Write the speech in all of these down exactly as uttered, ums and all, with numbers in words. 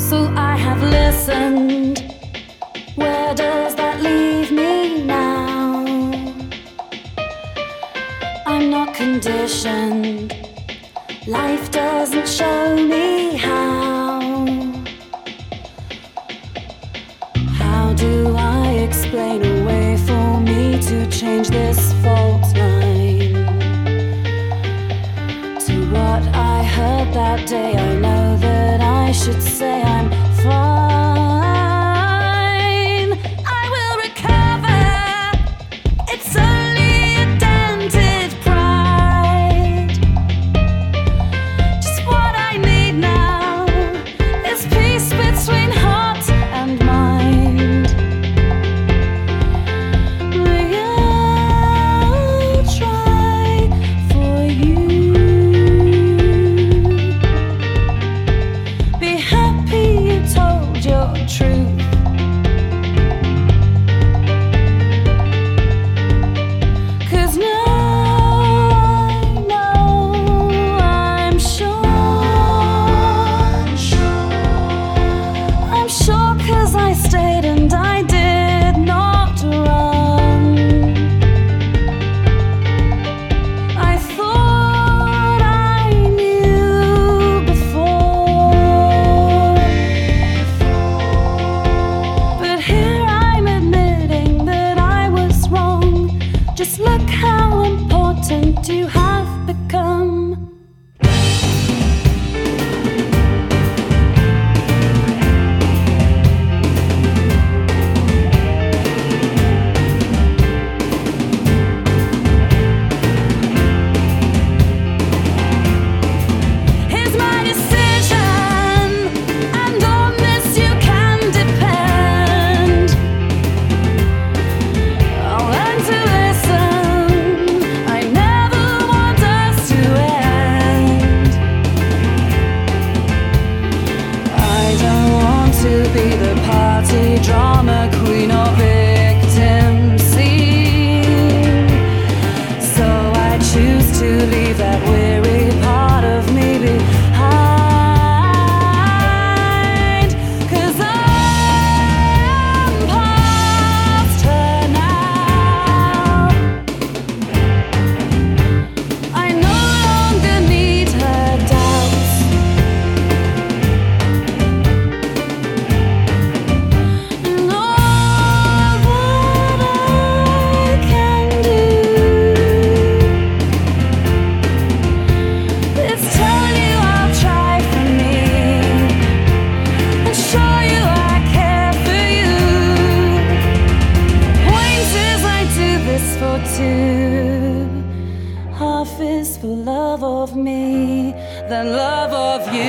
So I have listened. Where does that leave me now? I'm not conditioned. Life doesn't show me how. How do I explain a way for me to change this fault line? To what I heard that day, I know that I should say I'm fine. I will recover. It's only a dented pride. Just what I need now is peace between heart and mind. We'll try for you. Be happy you told your truth. Cause now I know I'm sure. I'm sure cause I stayed and I did not run. I thought I knew before. But here I'm admitting that I was wrong. Just look how important you have become. Here's my decision, and on this you can depend. I'll learn to listen. I never want us to end. I don't want to be the party drama queen or victim scene. So I choose to leave that weary part of me behind. Cause I'm past her now. I no longer need her doubts. And all that I can do is tell you I'll try for me and show you I care for you. Point is I do this for two. Half is for love of me, then love of you.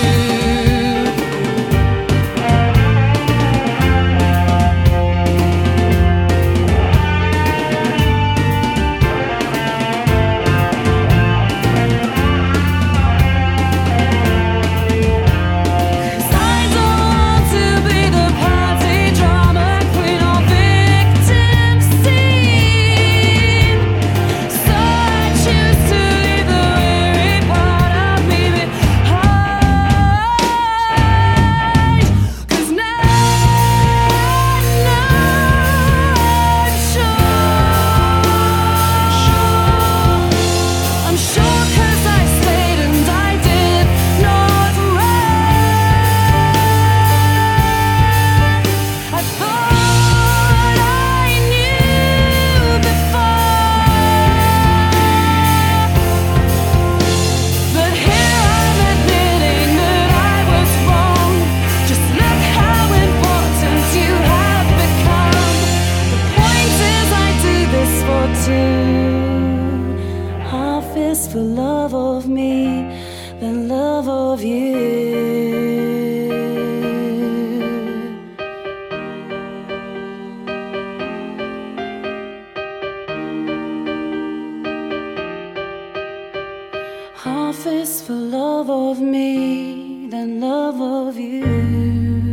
Cause I don't want to be the party drama queen or victim scene. So I choose to leave the weary part of me behind. Cause now I know I'm sure. I'm sure cause I stayed and I did not run. I thought I knew before. But here I'm admitting that I was wrong. Just look how important you have become. The point is I do this for two. Half is for love of me, then love of you. Half is for love of me, then love of you.